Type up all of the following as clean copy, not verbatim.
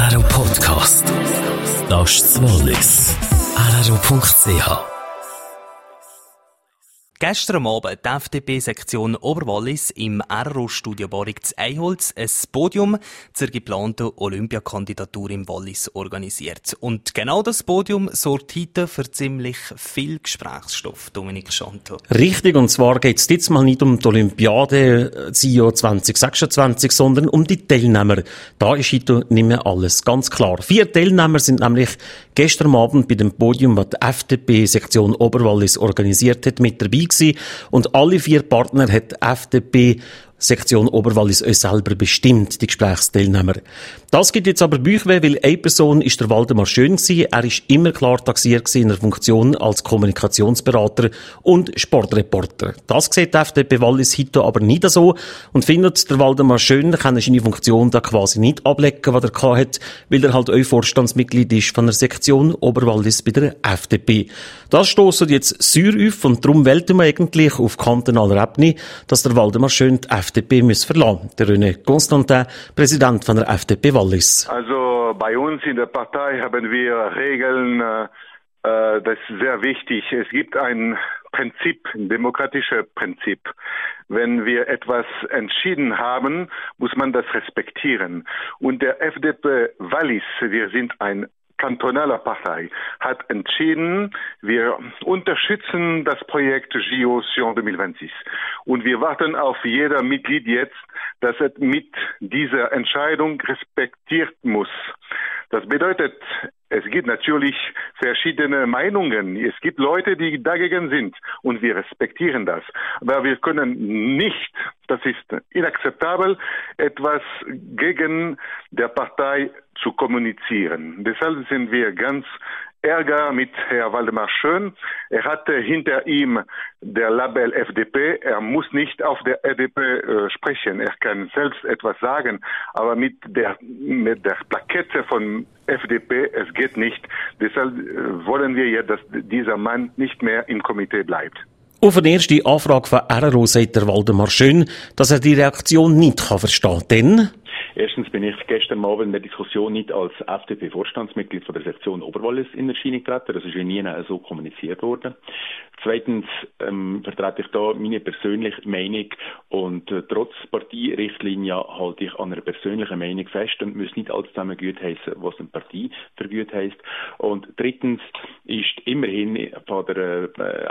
RRO Podcast. Das ist das Wallis. RRO.ch. Gestern Abend die FDP-Sektion Oberwallis im RRO-Studio Borig zu Eiholz ein Podium zur geplanten Olympiakandidatur im Wallis organisiert. Und genau das Podium sorgt heute für ziemlich viel Gesprächsstoff, Dominik Schantel. Richtig, und zwar geht es jetzt mal nicht um die Olympiade Rio 2026, sondern um die Teilnehmer. Da ist heute nicht mehr alles ganz klar. 4 Teilnehmer sind nämlich gestern Abend bei dem Podium, das die FDP-Sektion Oberwallis organisiert hat, mit dabei gewesen. Und alle 4 Partner hat die FDP Sektion Oberwallis auch selber bestimmt, die Gesprächsteilnehmer. Das gibt jetzt aber Bauchweh, weil eine Person ist der Waldemar Schön gewesen. Er ist immer klar taxiert in der Funktion als Kommunikationsberater und Sportreporter. Das sieht die FDP Wallis heute aber nicht so und findet, der Waldemar Schön kann seine Funktion da quasi nicht ablegen, was er hat, weil er halt auch Vorstandsmitglied ist von der Sektion Oberwallis bei der FDP. Das stößt jetzt sauer auf und darum wollten wir eigentlich auf kantonaler Ebene, dass der Waldemar Schön die FDP muss verlassen. Der René Constantin, Präsident von der FDP Wallis. Also bei uns in der Partei haben wir Regeln, das ist sehr wichtig. Es gibt ein Prinzip, ein demokratisches Prinzip. Wenn wir etwas entschieden haben, muss man das respektieren. Und der FDP Wallis, wir sind ein kantonaler Partei, hat entschieden, wir unterstützen das Projekt JO 2026. Und wir warten auf jeder Mitglied jetzt, dass er mit dieser Entscheidung respektiert muss. Das bedeutet, es gibt natürlich verschiedene Meinungen. Es gibt Leute, die dagegen sind und wir respektieren das. Aber wir können nicht, das ist inakzeptabel, etwas gegen der Partei zu kommunizieren. Deshalb sind wir ganz Ärger mit Herrn Waldemar Schön. Er hatte hinter ihm der Label FDP. Er muss nicht auf der FDP sprechen. Er kann selbst etwas sagen. Aber mit der Plakette von FDP, es geht nicht. Deshalb wollen wir ja, dass dieser Mann nicht mehr im Komitee bleibt. Auf eine erste Anfrage von RRO sagt der Waldemar Schön, dass er die Reaktion nicht verstehen kann. Denn erstens bin ich gestern Abend in der Diskussion nicht als FDP-Vorstandsmitglied von der Sektion Oberwallis in Erscheinung getreten. Das ist wie nie so kommuniziert worden. Zweitens vertrete ich da meine persönliche Meinung und trotz Parteirichtlinie halte ich an einer persönlichen Meinung fest und muss nicht alles zusammen gut heissen, was eine Partei für gut heisst. Und drittens ist immerhin von der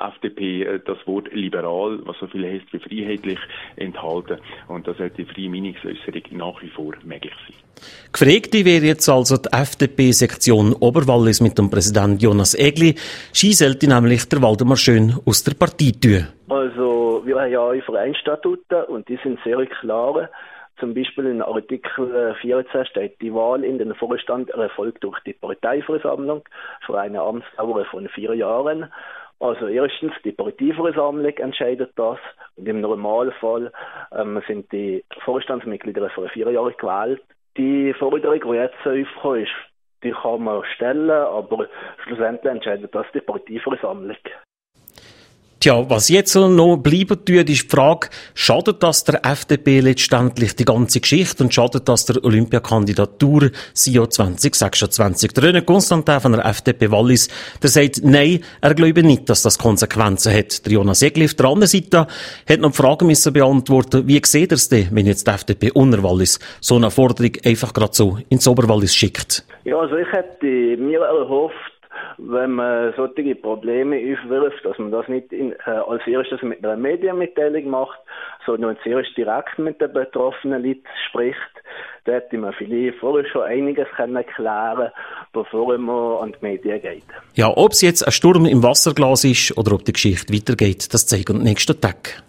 FDP das Wort liberal, was so viel heisst wie freiheitlich, enthalten. Und da sollte die freie Meinungsäußerung nach wie vor möglich sein. Gefragte wäre jetzt also die FDP-Sektion Oberwallis mit dem Präsident Jonas Egli. Sie sollte nämlich der Waldemar Schön aus der Partei tun. Also wir haben ja Vereinsstatuten und die sind sehr klar. Zum Beispiel in Artikel 14 steht, die Wahl in den Vorstand erfolgt durch die Parteiversammlung für eine Amtsdauer von 4 Jahren. Also erstens, die Parteiversammlung entscheidet das und im Normalfall sind die Vorstandsmitglieder für 4 Jahre gewählt. Die Forderung, die jetzt aufgekommen ist, die kann man stellen, aber schlussendlich entscheidet das die Parteiversammlung. Tja, was jetzt noch bleiben tut, ist die Frage, schadet das der FDP letztendlich die ganze Geschichte und schadet das der Olympiakandidatur Rio 2026? Der René Constantin von der FDP Wallis, der sagt, nein, er glaube nicht, dass das Konsequenzen hat. Der Jonas Egli auf der anderen Seite hat noch die Frage müssen beantworten, wie seht ihr es denn, wenn jetzt die FDP unter Wallis so eine Forderung einfach gerade so ins Oberwallis schickt? Ja, also ich hätte mir erhofft, wenn man solche Probleme aufwirft, dass man das nicht als erstes mit einer Medienmitteilung macht, sondern zuerst direkt mit den betroffenen Leuten spricht. Da hätte man vielleicht vorher schon einiges klären, bevor man an die Medien geht. Ja, ob es jetzt ein Sturm im Wasserglas ist oder ob die Geschichte weitergeht, das zeigen die nächsten Tage.